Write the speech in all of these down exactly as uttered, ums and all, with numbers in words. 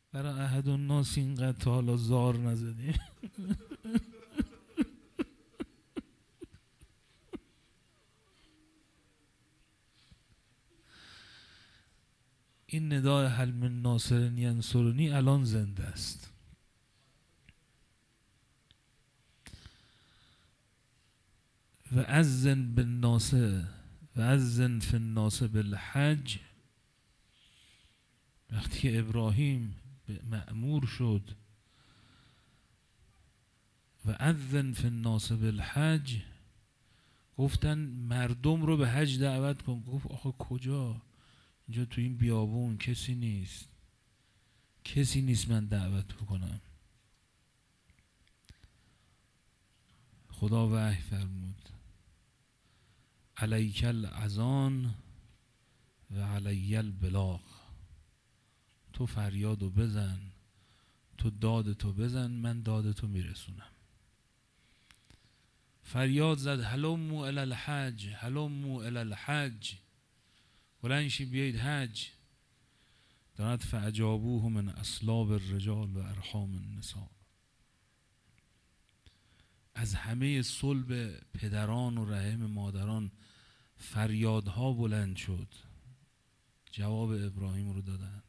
برای احد الناس اینقدر تا حالا زار نزدیم. این ندای هل من ناصر ینصرنی الان زنده است. و اذن بالناس و اذن فی الناس بالحج، وقتی که ابراهیم مأمور شد و اذن فی الناس بالحج، گفتن مردم رو به حج دعوت کن. گفت آخه کجا؟ اینجا تو این بیابون کسی نیست، کسی نیست من دعوت بکنم. خدا وحی فرمود علیک الاذان و علی البلاغ، تو فریادو بزن، تو دادتو بزن، من دادتو میرسونم. فریاد زد هلموا الی الحج، هلموا الی الحج، بلنشی بیایید حج. دارد فاجابوه من اصلاب الرجال و ارحام النساء، از همه صلب پدران و رحم مادران فریادها بلند شد، جواب ابراهیم رو دادن.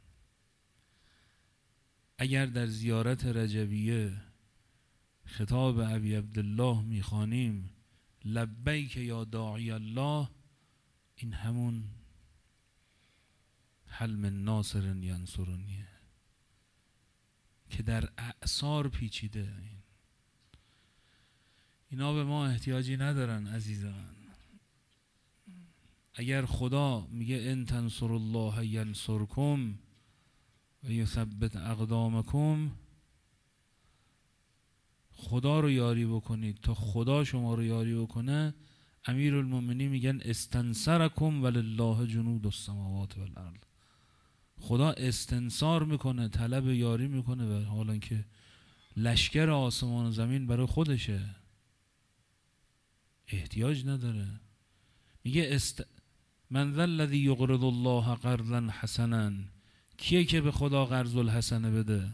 اگر در زیارت رجبیه خطاب ابی عبدالله میخوانیم لبیک یا داعی الله، این همون هل من ناصر ینصرنیه که در اعصار پیچیده. اینا به ما احتیاجی ندارن عزیزان. اگر خدا میگه ان تنصر الله ینصرکم و یثبت اقدامکم، خدا رو یاری بکنید تا خدا شما رو یاری بکنه. امیرالمومنین میگن استنصرکم ولله جنود السماوات والارض، خدا استنصار میکنه، طلب یاری میکنه، و حالا که لشکر آسمان و زمین برای خودشه، احتیاج نداره. میگه است من ذا الذی یقرض الله قرضا حسنا، کیه که به خدا قرض الحسنه بده؟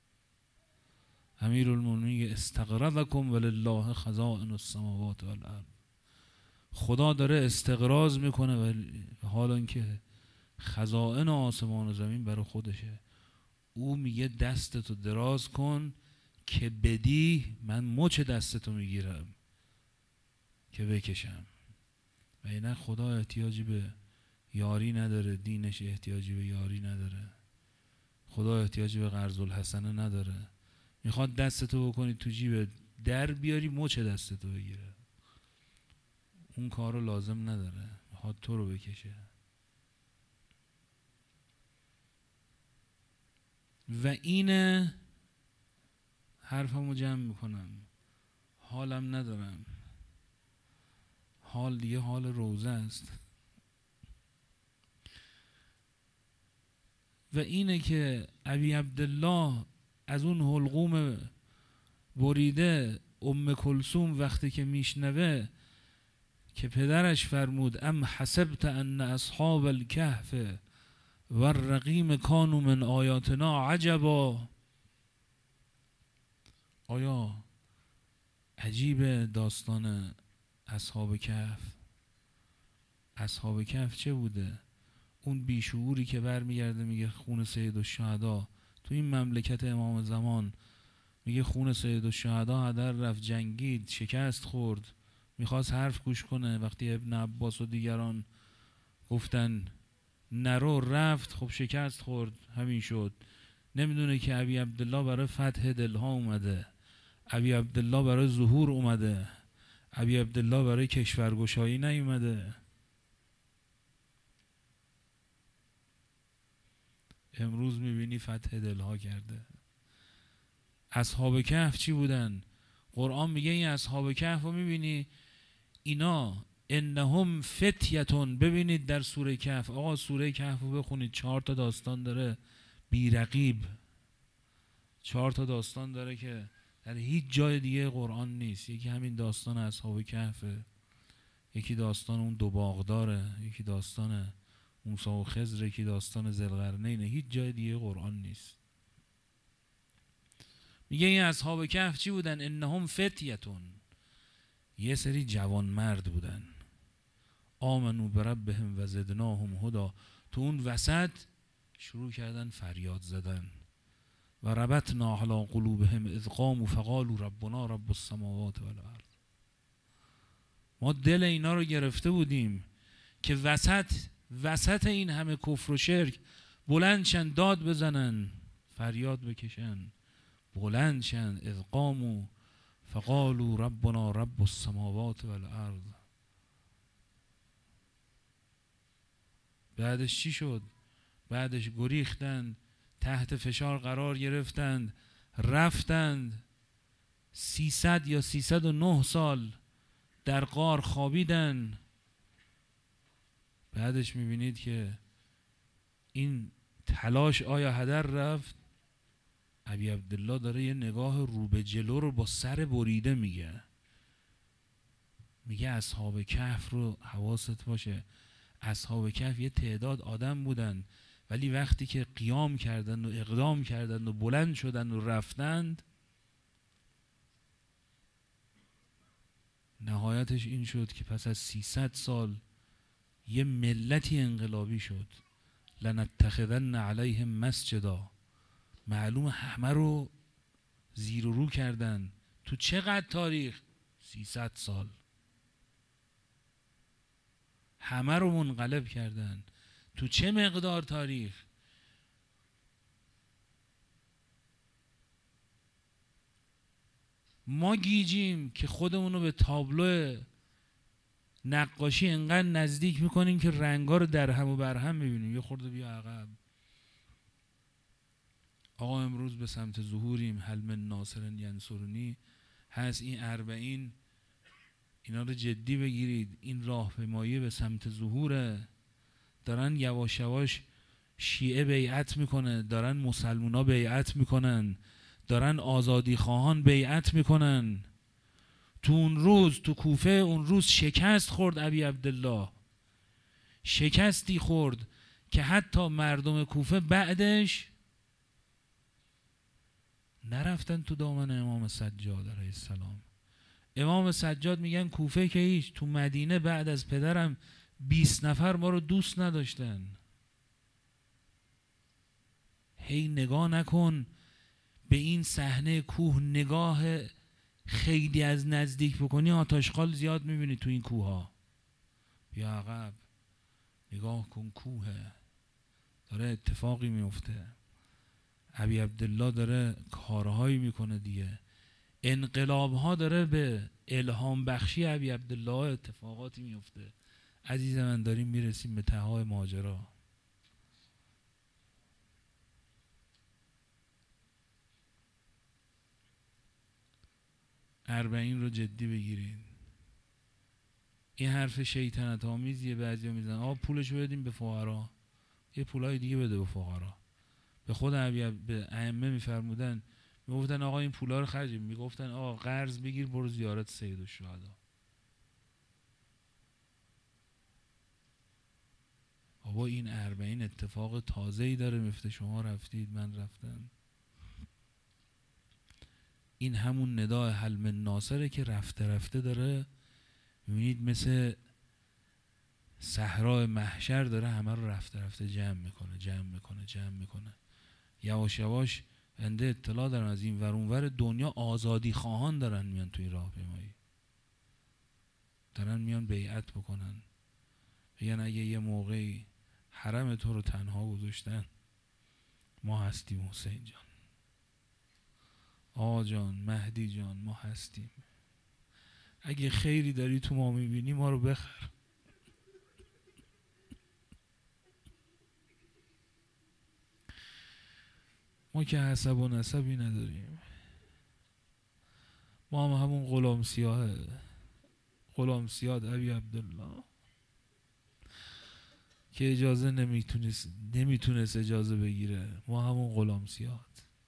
امیرالمومنین استقرضکم ولله خزائن السماوات والارض، خدا داره استقراض میکنه و حالا که خزائن آسمان و زمین برای خودشه. او میگه دستتو دراز کن که بدی، من مچ دستتو میگیرم که بکشم. و اینه خدا احتیاجی به یاری نداره، دینش احتیاجی به یاری نداره، خدا احتیاجی به قرض الحسنه نداره. میخواد دستتو بکنی تو جیب در بیاری مچ دستتو بگیره، اون کارو لازم نداره، میخواد تو رو بکشه. و اینه حرفمو جمع میکنم، حالم ندارم، حال دیگه حال روزه است. و اینه که ابی عبدالله از اون حلقوم بریده ام کلثوم وقتی که میشنوه که پدرش فرمود ام حسبت ان اصحاب الکهف و الرقیم کانوا من آیاتنا عجبا، آیا عجیب داستان اصحاب کهف؟ اصحاب کهف چه بوده؟ اون بیشعوری که برمیگرده میگه خون سید الشهدا تو این مملکت امام زمان، میگه خون سید الشهدا هدر رفت، جنگید، شکست خورد، میخواست حرف گوش کنه. وقتی ابن عباس و دیگران گفتن نرو، رفت، خب شکست خورد، همین شد. نمیدونه که ابی عبدالله برای فتح دلها اومده، ابی عبدالله برای ظهور اومده، ابی عبدالله برای کشورگشایی نیومده. امروز میبینی فتح دلها کرده. اصحاب کهف چی بودن؟ قرآن میگه این اصحاب کهف رو میبینی، اینا انهم فتیتون. ببینید در سوره کهف، آقا سوره کهف رو بخونید، چهار تا داستان داره بی رقیب، چهار تا داستان داره که در هیچ جای دیگه قرآن نیست. یکی همین داستان اصحاب کهفه، یکی داستان اون دو باغداره، یکی داستان موسی و خضر، یکی داستان ذوالقرنین. هیچ جای دیگه قرآن نیست. میگه این اصحاب کهف چی بودن؟ انهم فتیتون، یه سری جوان مرد بودن. آمنو بربهم و زدناهم هدا، تو اون وسط شروع کردن فریاد زدن. و ربطنا علی قلوبهم اذ قاموا فقالوا ربنا رب السماوات والارض. ما دل اینا رو گرفته بودیم که وسط وسط این همه کفر و شرک بلند شن، داد بزنن، فریاد بکشن، بلند شن. اذ قاموا فقالوا ربنا رب السماوات والارض. بعدش چی شد؟ بعدش گریختند، تحت فشار قرار گرفتند، رفتند سیصد یا سیصد و نه سال در غار خوابیدن. بعدش میبینید که این تلاش آیا هدر رفت؟ ابی عبدالله داره یه نگاه رو به جلو رو با سر بریده میگه. میگه اصحاب کهف رو حواست باشه، اصحاب کهف یه تعداد آدم بودن، ولی وقتی که قیام کردن و اقدام کردن و بلند شدن و رفتند، نهایتش این شد که پس از سیصد سال یه ملتی انقلابی شد. لنتخذن علیهم مسجدا. معلوم همه رو زیر و رو کردن. تو چقدر تاریخ؟ سیصد سال. همه رو منقلب کردن. تو چه مقدار تاریخ؟ ما گیجیم که خودمون رو به تابلو نقاشی انقدر نزدیک میکنیم که رنگا رو در هم و بر هم میبینیم. یه خورده بیا عقب. آقا امروز به سمت ظهوریم. هل من ناصر ینصرنی هست. این اربعین اینا رو جدی بگیرید. این راهپیمایی به سمت ظهوره. دارن یواش یواش شیعه بیعت میکنه، دارن مسلمونا بیعت میکنن، دارن آزادی خواهان بیعت میکنن. تو اون روز تو کوفه اون روز شکست خورد ابی عبدالله، شکستی خورد که حتی مردم کوفه بعدش نرفتن تو دامن امام سجاد علیه السلام. امام سجاد میگن کوفه که هیچ، تو مدینه بعد از پدرم بیست نفر ما رو دوست نداشتن. هی نگاه نکن به این صحنه کوه، نگاه خیلی از نزدیک بکنی آتشخال زیاد میبینی تو این کوه ها. بیا عقب نگاه کن، کوهه، داره اتفاقی میفته. ابی عبدالله داره کارهایی میکنه دیگه، انقلاب ها داره به الهام بخشی ابی عبدالله اتفاقاتی میفته. عزیز من داریم میرسیم به تهای ماجرا. اربعین رو جدی بگیرید. این حرف شیطنت آمیزیه بعضیا میزنن آقا پولشو بدیم به فقرا، یه پولای دیگه بده به فقرا. به خود ابی به ائمه میفرمودن، میگفتن آقا این پولا رو خرج، میگفتن آقا قرض بگیر برو زیارت سید الشهدا. بابا این اربعین اتفاق تازه‌ای داره میفته، شما رفتید من رفتم. این همون ندای هل من ناصره که رفته رفته داره، میبینید مثل صحرای محشر داره همه رو رفته رفته جمع میکنه جمع میکنه جمع میکنه. یواش یواش انده اطلاع دارن از این ور اون ور دنیا آزادی خواهان دارن میان توی راهپیمایی، دارن میان بیعت بکنن. بگن اگه یه موقعی حرم تو رو تنها گذاشتن ما هستیم، حسین جان، آقا جان، مهدی جان، ما هستیم. اگه خیری داری تو ما میبینی ما رو بخر. ما که حسب و نسبی نداریم، ما هم همون غلام سیاه غلام سیاد ابی عبدالله که اجازه نمیتونست نمیتونست اجازه بگیره. ما همون غلام سیاد.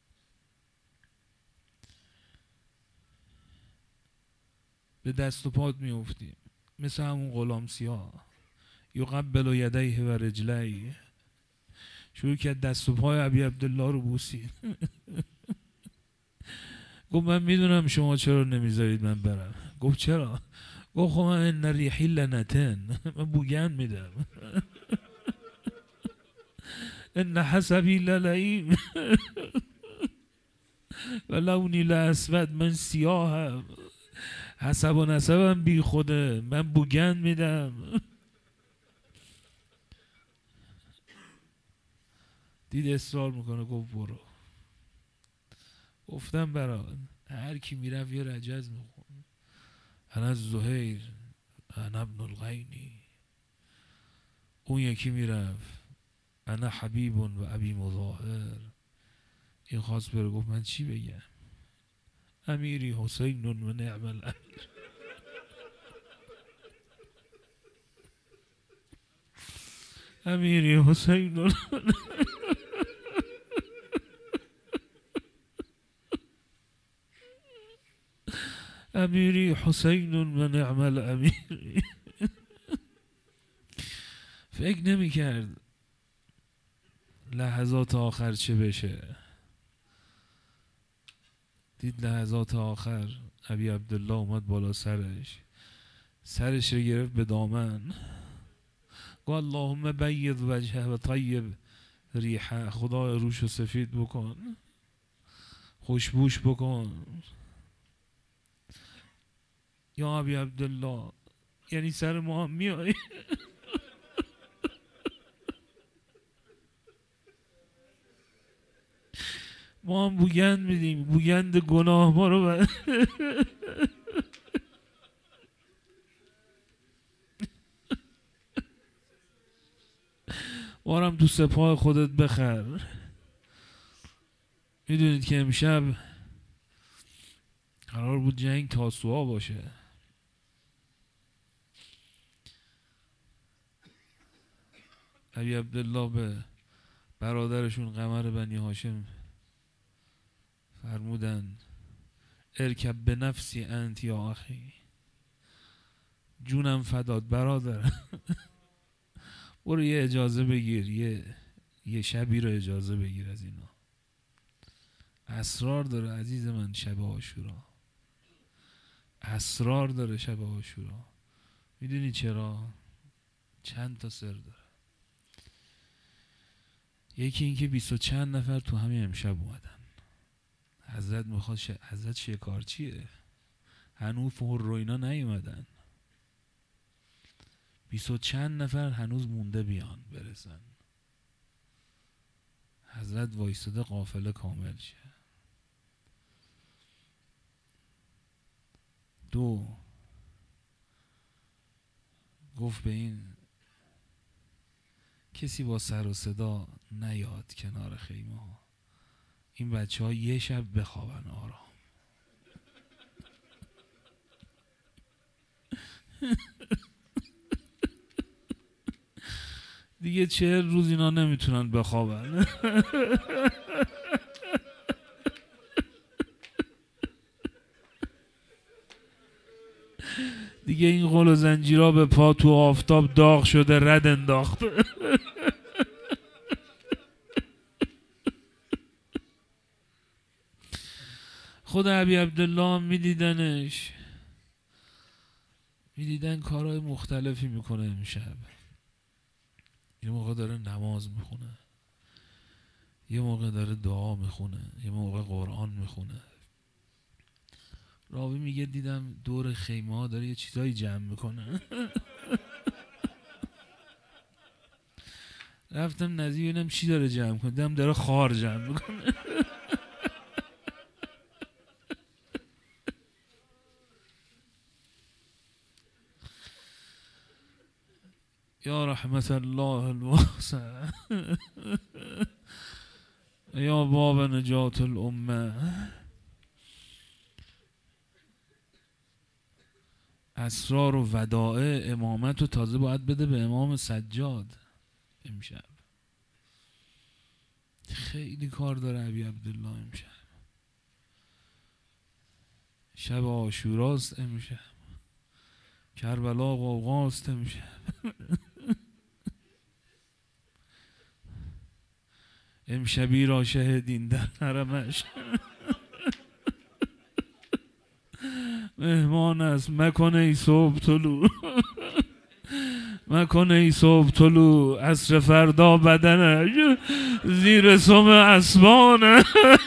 به دست و پات میافتیم مثل همون غلام سیاه. یقبل یدیه و رجلیه. شروع کرد دست و پای ابی عبدالله رو بوسید. گفت من میدونم شما چرا نمیذارید من برم. گفت چرا؟ گفت خب من ان ریحی لنتن، من بوگن میدم. ان حسبی للعیم و لونی لاسود، من سیاهم، حسب و نسبم بی خوده، من بوگن میدم. دید اصرار میکنه، گفت برو. گفتم برا هر کی میرفت یه رجز میخون، انا زهیر انا ابن الغینی. اون یکی میرفت انا حبیب و ابی مظاهر. این خواست بره، گفت من چی بگم؟ امیری حسین و نعم الامیر. امیری حسین و امیری حسین و نعم الامیر. فکر نمی کرد لحظات آخر چه بشه. دید لحظات آخر ابی عبدالله اومد بالا سرش، سرش رو گرفت به دامن، گفت اللهم بید وجهه و طیب ریحه، خدا روشو سفید بکن، خوشبوش بکن. یا ابی عبدالله، یعنی سر ما هم میای؟ ما هم بوگند میدیم، بوگند گناه ما رو بر... ما هم تو سپاه خودت بخر. میدونید که امشب قرار بود جنگ تاسوعا باشه. ابی عبدالله به برادرشون قمر بنی هاشم فرمودن ارکب به نفسی انت یا اخی، جونم فداد برادر. برو یه اجازه بگیر، یه یه شبی رو اجازه بگیر از اینا. اسرار داره عزیز من شب عاشورا، اسرار داره شب عاشورا. میدونی چرا؟ چند تا سر داره. یکی این که بیست و چند نفر تو همین امشب اومدن. حضرت میخواد ش... حضرت شکارچیه، هنوز فور رو اینا نیومدن. بیست و چند نفر هنوز مونده بیان برسن. حضرت وایستاده قافله کامل شه. دو، گفت به این کسی با سر و صدا نیاد کنار خیمه ها، این بچه ها یه شب بخوابن آرام. دیگه چهل روز اینا نمیتونن بخوابن. دیگه این قل و زنجیرها به پا تو آفتاب داغ شده رد انداخت. خود ابی عبدالله هم میدیدنش، میدیدن کارهای مختلفی میکنه امشب. یه موقع داره نماز میخونه، یه موقع داره دعا میخونه، یه موقع قرآن میخونه. راوی میگه دیدم دور خیمه ها داره یه چیزایی جمع میکنه. رفتم نزدیک ببینم چی داره جمع کنه، دیدم داره خار جمع میکنه. یا رحمت الله الواسع، یا باب نجات الامه. اسرار و ودائع امامت رو تازه باید بده به امام سجاد امشب. خیلی کار داره ابی عبدالله امشب. شب عاشوراست امشب، کربلا غوغاست امشب. امشبی را شهدین در حرمش. مهمان است مکن ای صبح طلوع مکن ای صبح طلوع عصر فردا بدنش زیر سم اسبانه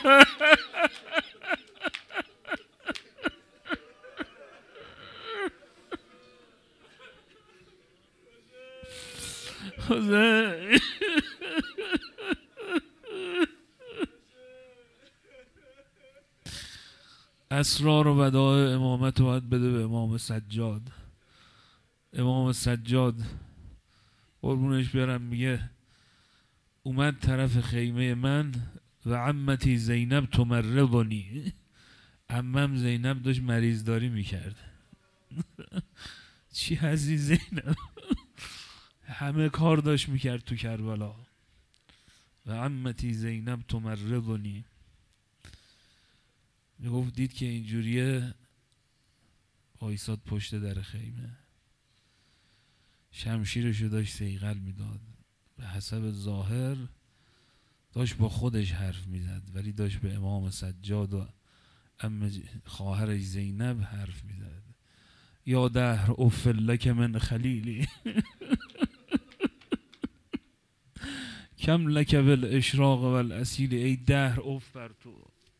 اسرار و ودایع امامت رو باید بده به امام سجاد. امام سجاد قربونش برم میگه اومد طرف خیمه من و عمتی زینب تمرضنی، عمم زینب داشت مریضداری میکرد. چی هستی زینب؟ همه کار داشت میکرد تو کربلا. و عمتی زینب تمرضنی، میگفت دید که اینجوریه آیساد پشت در خیمه، شمشیرشو داشت صیقل میداد، به حسب ظاهر داشت با خودش حرف میزد ولی داشت به امام سجاد و ام خواهرش زینب حرف میزد. یا دهر اف لک من خلیلی کم لک بالاشراق والاصیل، ای دهر اف بر تو.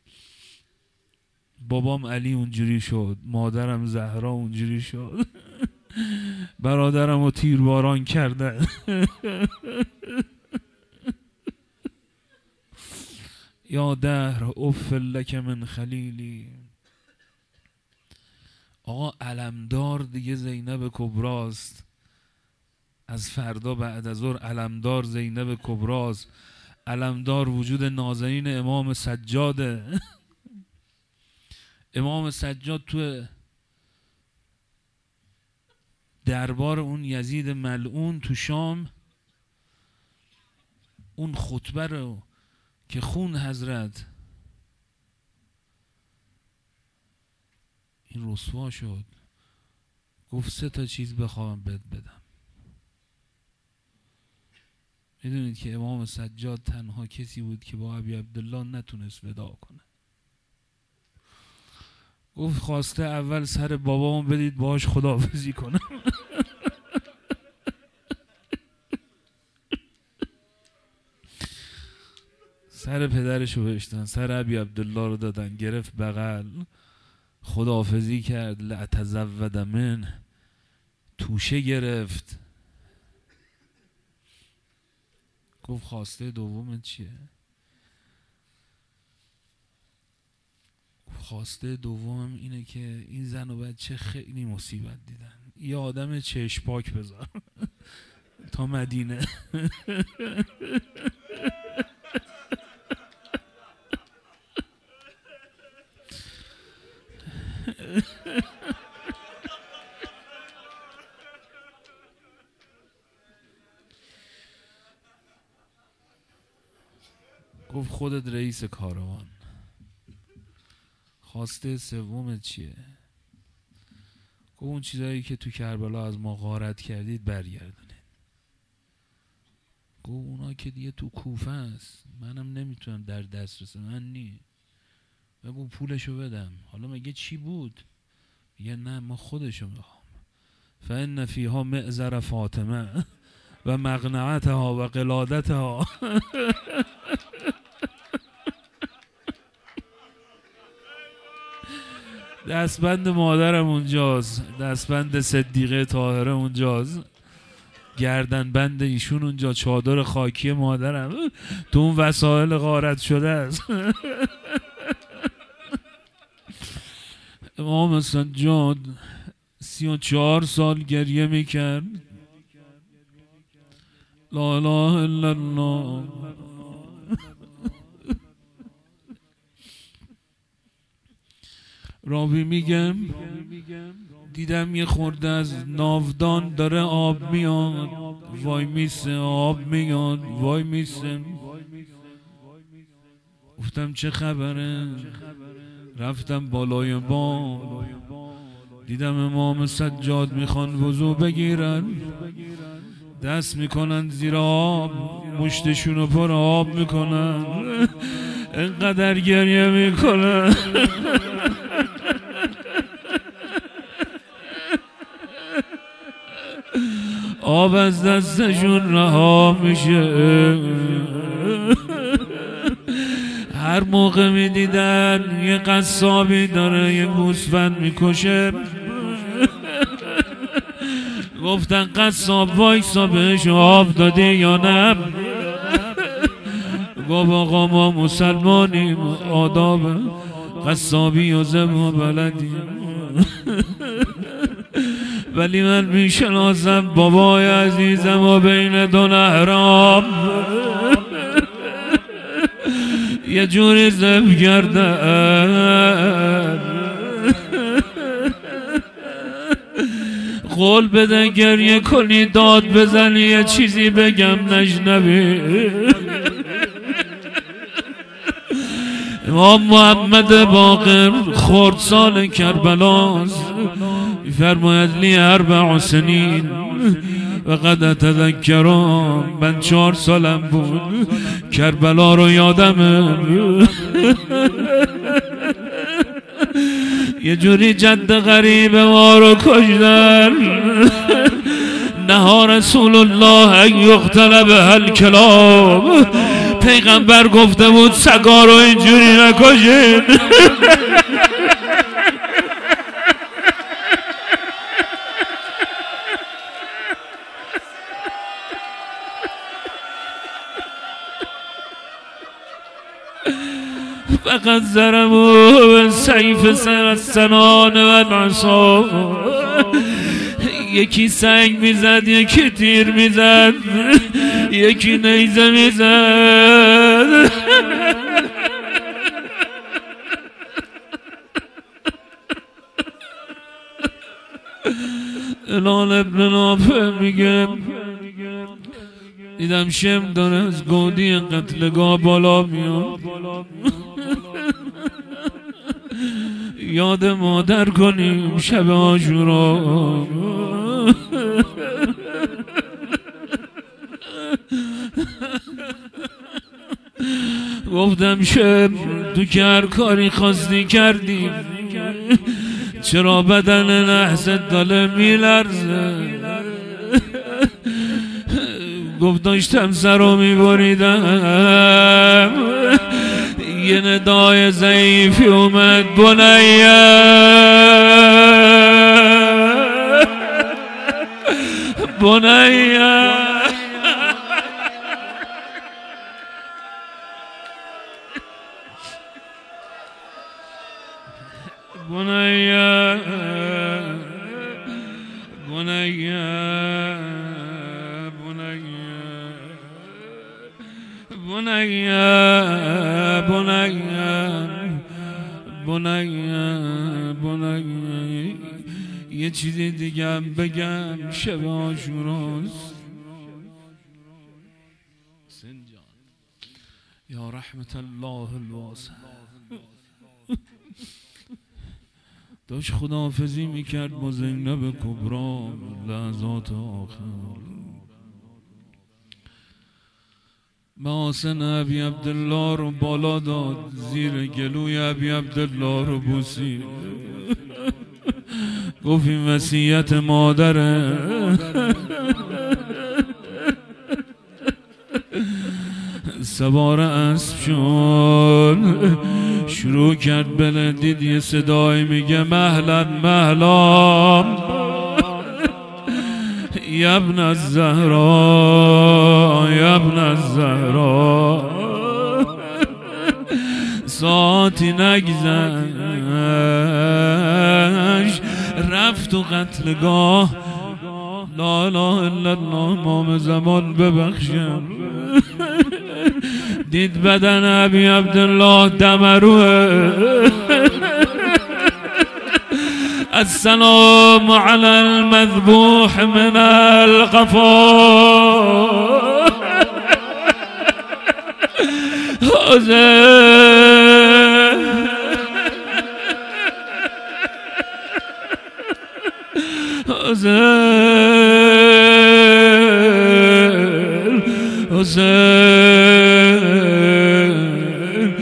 بابام علی اونجوری شد، مادرم زهرا اونجوری شد، برادرم رو تیرباران کردن. یا دهر اف لک من خلیلی. آقا علمدار دیگه زینب کبراست، از فردا بعد از ظهر علمدار زینب کبراست، علمدار وجود نازنین امام سجاده. امام سجاد تو دربار اون یزید ملعون تو شام اون خطبه رو که خون حضرت این رسوا شد، گفت سه تا چیز بخوام بهت بدم. میدونید که امام سجاد تنها کسی بود که با ابی عبدالله نتونست وداع کنه. گفت خواسته اول سر بابامو بدید باهاش خداحافظی کنم. سر پدرشو بشتن، سر ابی عبدالله رو دادن، گرفت بغل، خداحافظی کرد. لأتزود من، توشه گرفت. گفت خواسته دوم چیه؟ خواسته دوم اینه که این زن و بچه خیلی مصیبت دیدن، یه آدم چشپاک بذار تا مدینه. گفت خودت رئیس کاروان. خواسته سومت چیه؟ گفت اون چیزایی که تو کربلا از ما غارت کردید برگردونید. گفت اونا که دیگه تو کوفه است، منم نمیتونم در دست رسم، من نی. بگو پولشو بدم. حالا مگه چی بود؟ میگه نه ما خودشو میخوام. فان فیها معذر فاطمه و مقنعتها و قلادتها. دستبند مادرم اونجاست، دستبند صدیقه طاهره اونجاست، گردن بند ایشون اونجا، چادر خاکی مادرم تو اون وسایل غارت شده است. امام سجاد سی و چهار سال گریه میکرد. لا اله الا الله. راوی میگم دیدم یه خورده از ناودان داره آب میاد، وای میسه، آب میاد، وای میسه. گفتم چه خبره؟ رفتم بالای بام، دیدم امام سجاد میخوان وضو بگیرن، دست میکنن زیر آب، مشتشونو پر آب میکنن، اینقدر گریه میکنن. آب از دستشون رها میشه. هر موقع میدیدن یه قصابی داره یه گوسفند میکشه، گفتن قصاب وایسا بهش آب دادی یا نه؟ گفت آقا ما مسلمانیم، آداب قصابی و ذبح بلدیم، ولی من میشناسم بابای عزیزم و بین دو نهرام یه جوری ذبح کردن. قول بده گریه کنی داد بزنی یه چیزی بگم نشنوی. امام محمد باقر خردسال کربلاست، فرماید لی اربع سنین و قد اتذکرم، من چهار سالم بود کربلا رو یادمه. یه جوری جد غریب ما رو کشتن. نها رسول الله ان یقتل به الکلاب، پیغمبر گفته بود سگا رو اینجوری نکشین. فقط ضربوا بالسیف سر السنان و العصا، یکی سنگ میزد یکی تیر میزد یکی نیزه میزد. الان ابن نافع میگه دیدم شم داره از گودی قتلگاه بالا میاد، یاد مادر کنیم شب عاشورا. گفتم شب تو که هر کاری خواستی کردی، چرا بدن نحست داله میلرزه؟ گفت داشتم سر رو میبریدم، یه ندای ضعیفی اومد بنیه بنیه. بنیه بنیه بنیه بنیه بنیه. یه چیزی دیگه بگم شب عاشوراست. سنجان یا رحمت الله الواسع داشت خداحافظی میکرد با زینب کبرا لحظات آخر. محاسن ابی عبدالله رو بالا داد، زیر گلوی ابی عبدالله رو بوسید، گفت این وصیت مادره. سوار اسب شد، شروع کرد بلندید، یه صدای میگه مهلا مهلا یا ابن الزهرا یا ابن الزهرا. ساعتی نگذشت رفت تو قتلگاه. لا اله الا الله امام زمان ببخشم. دید بدن ابی عبدالله دمروه. السلام على المذبوح من القفا. حسین حسین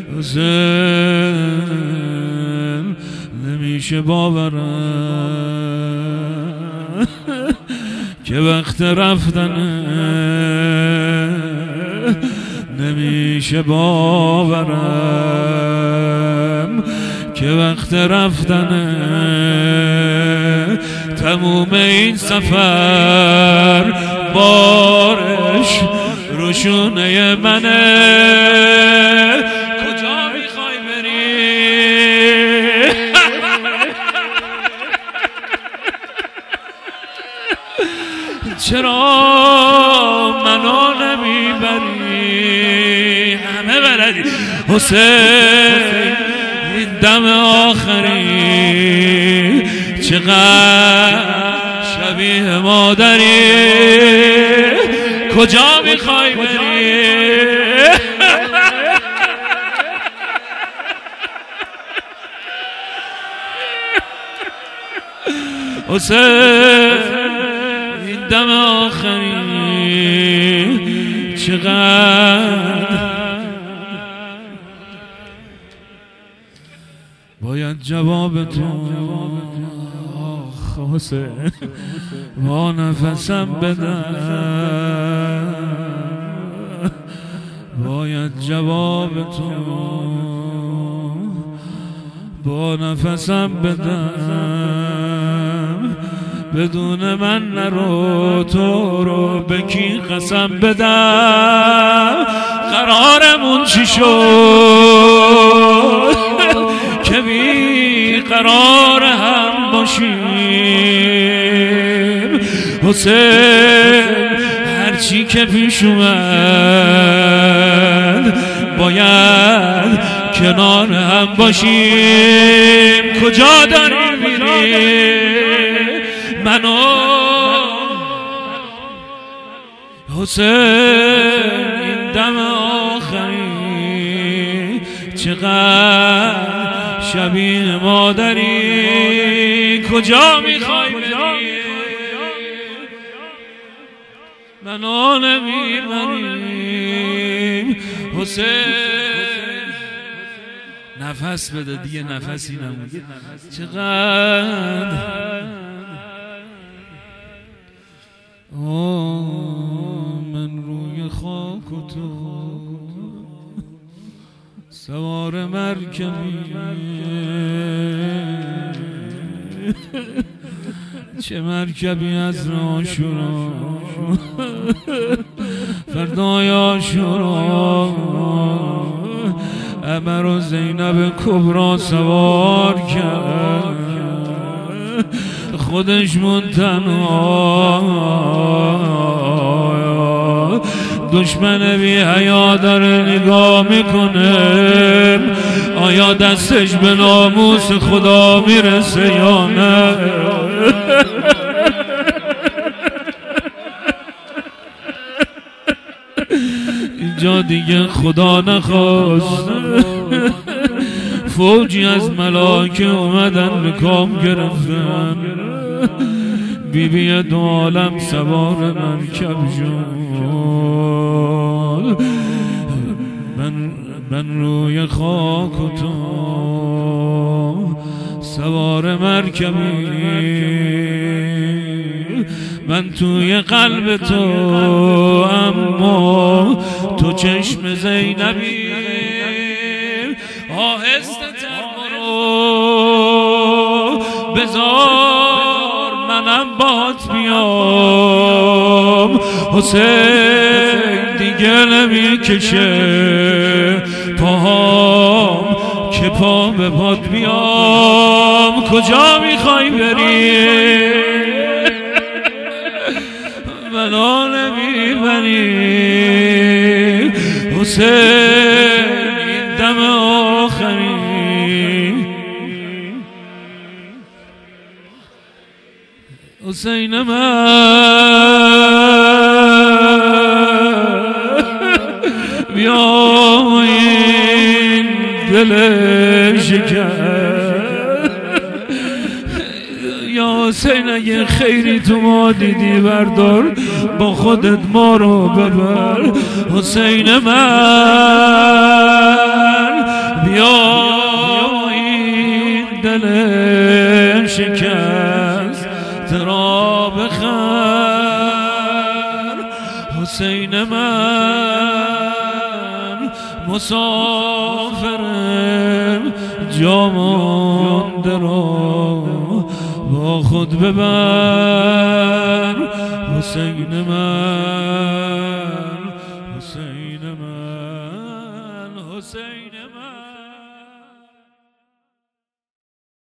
حسین نمیشه باورم که وقتی وقت رفتن نمیشه باورم که وقت رفتن تموم این سفر بارش روشونه منه. کجا میخوای بری؟ چرا منو نمیبری؟ همه بلدی حسین این دم آخری چقدر شبیه مادری. کجا میخوای بری؟ حسین این دم آخری چقدر باید جواب تو حسین با نفسم بدم، باید جواب تو با نفسم بدم. بدون من نرو تو رو به کی قسم بدم؟ قرارمون چی شد که بی قرار هم باشیم؟ حسین هرچی که پیش اومد باید کنار هم باشیم. کجا داری میری منو حسین؟ این دم آخری چقدر شبیه مادری. کجا میخوای بری؟ منو نمیبری حسین. نفس بده دیگه، نفسی نمون. چقدر آه من روی خاک و تو سوار مرکبی، چه مرکبی از عاشورا فردای عاشورا عمر و زینب کبرا سوار کرد، خودش من تنها دشمن بی حیا داره نگاه میکنه، آیا دستش به ناموس خدا میرسه یا نه؟ اینجا دیگه خدا نخواست فوجی از ملائکه اومدن رکام گرفتن، بی بی دو عالم سوار مرکب شد. من من روی خاک و تو سوار مرکبی، من توی قلب تو اما تو چشم زینبی. آهسته تر برو بذار منم بات بیام. حسین دیگه نمی کشه پاهام که پا به پات بیام. کجا میخوای بری؟ منو نمیبری حسین این دم آخری. حسین من بیا این دل شکر، یا حسین اگه خیری تو ما دیدی بردار با خودت ما رو ببر. حسین من بیا این دل شکست را بخر. حسین من مسافرم، جا مانده را با خود ببر. حسین من، حسین من، حسین